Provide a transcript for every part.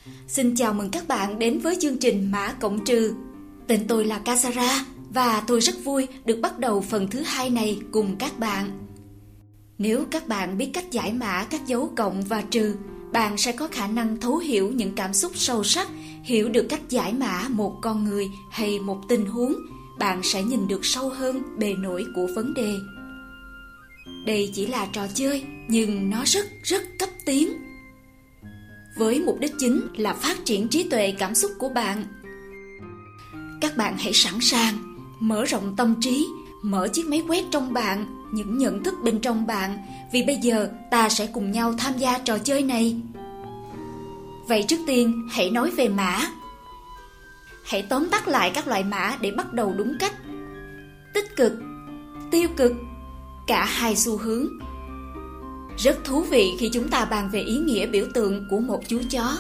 Xin chào mừng các bạn đến với chương trình Mã Cộng Trừ. Tên tôi là Kazara và tôi rất vui được bắt đầu phần thứ 2 này cùng các bạn. Nếu các bạn biết cách giải mã các dấu cộng và trừ, bạn sẽ có khả năng thấu hiểu những cảm xúc sâu sắc, hiểu được cách giải mã một con người hay một tình huống. Bạn sẽ nhìn được sâu hơn bề nổi của vấn đề. Đây chỉ là trò chơi, nhưng nó rất cấp tiến. Với mục đích chính là phát triển trí tuệ cảm xúc của bạn. Các bạn hãy sẵn sàng, mở rộng tâm trí, mở chiếc máy quét trong bạn, những nhận thức bên trong bạn, vì bây giờ ta sẽ cùng nhau tham gia trò chơi này. Vậy trước tiên, hãy nói về mã. Hãy tóm tắt lại các loại mã để bắt đầu đúng cách. Tích cực, tiêu cực, cả hai xu hướng. Rất thú vị khi chúng ta bàn về ý nghĩa biểu tượng của một chú chó.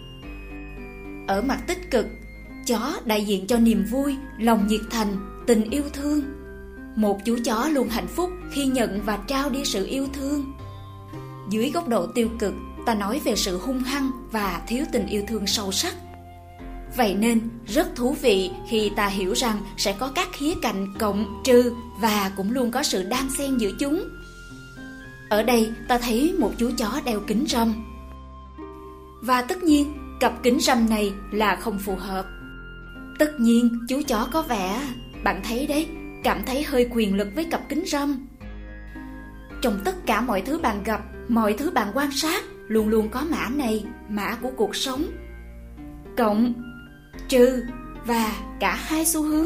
Ở mặt tích cực, chó đại diện cho niềm vui, lòng nhiệt thành, tình yêu thương. Một chú chó luôn hạnh phúc khi nhận và trao đi sự yêu thương. Dưới góc độ tiêu cực, ta nói về sự hung hăng và thiếu tình yêu thương sâu sắc. Vậy nên rất thú vị khi ta hiểu rằng sẽ có các khía cạnh cộng, trừ và cũng luôn có sự đan xen giữa chúng. Ở đây ta thấy một chú chó đeo kính râm. Và tất nhiên, cặp kính râm này là không phù hợp. Tất nhiên, chú chó có vẻ, bạn thấy đấy, cảm thấy hơi quyền lực với cặp kính râm. Trong tất cả mọi thứ bạn gặp, mọi thứ bạn quan sát, luôn luôn có mã này, mã của cuộc sống. Cộng, trừ và cả hai xu hướng.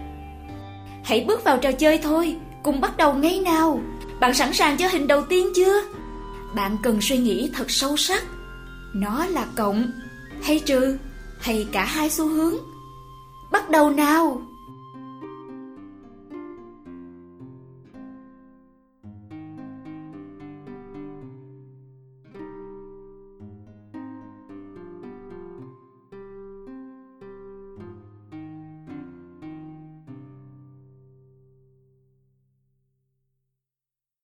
Hãy bước vào trò chơi thôi, cùng bắt đầu ngay nào. Bạn sẵn sàng cho hình đầu tiên chưa? Bạn cần suy nghĩ thật sâu sắc. Nó là cộng, hay trừ, hay cả hai xu hướng? Bắt đầu nào!